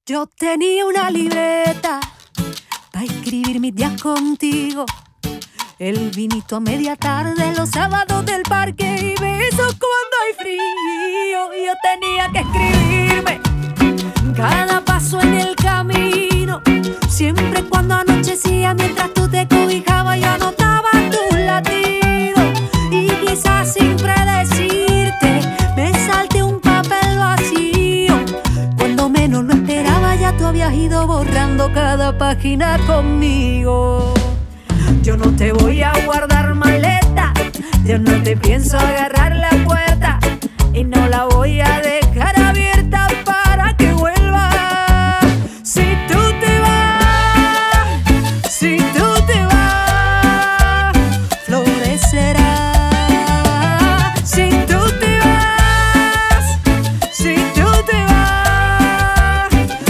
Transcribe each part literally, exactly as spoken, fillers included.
Yo tenía una libreta para escribir mis días contigo. El vinito a media tarde, los sábados del parque y besos cuando hay frío. Y yo tenía que escribirme cada paso en el camino. Siempre cuando anochecía, mientras tú te cobijabas, yo anotaba tus latidos. Y quizás sin predecirte, me salté un papel vacío. Cuando menos lo esperaba, ya tú habías ido borrando cada página conmigo. Yo no te voy a guardar maleta, yo no te pienso agarrar la puerta y no la voy a dejar abierta para que vuelvas. Si tú te vas, si tú te vas, florecerá. Si tú te vas, si tú te vas,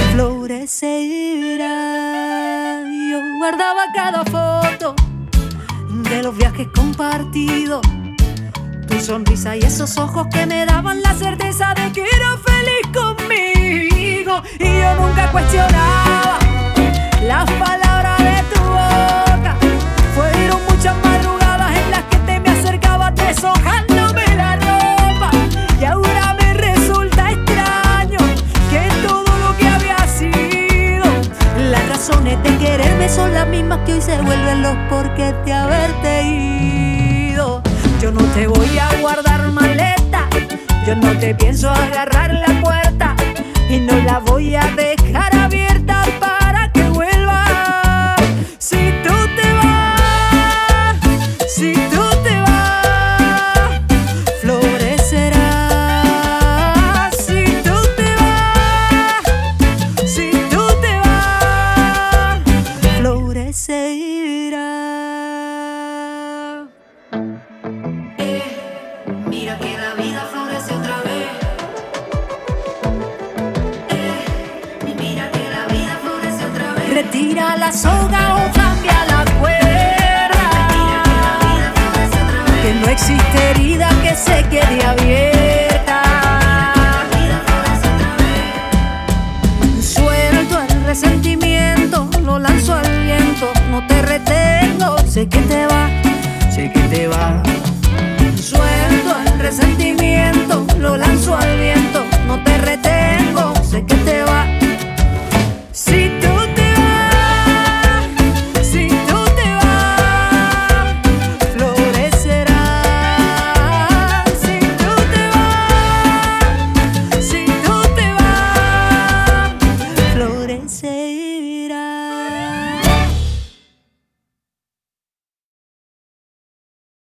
florecerá. Yo guardaba cada foto de los viajes compartidos, tu sonrisa y esos ojos que me daban la certeza de que eras feliz conmigo. Y yo nunca cuestionaba las palabras de tu boca. Fueron muchas madrugadas en las que te me acercabas deshojándome la ropa. Y ahora me resulta extraño que todo lo que había sido, las razones de quererme son las mismas que hoy se vuelven los porqués de haberte ido. Yo no te voy a guardar maleta, yo no te pienso agarrar la puerta y no la voy a dejar abierta para que vuelvas. Si tú te vas, si tú te vas, florecerá. Si tú te vas, si tú te vas, florecerá. Mira que la vida florece otra vez. Eh, mira que la vida florece otra vez. Retira la soga o cambia la cuerda. Mira que la vida florece otra vez. Que no existe herida que se quede abierta. La vida florece otra vez. Suelto el resentimiento, lo lanzo al viento. No te retengo, sé que te va, sé que te va. Suelto el resentimiento, lo lanzo al viento. No te retengo, sé que te va.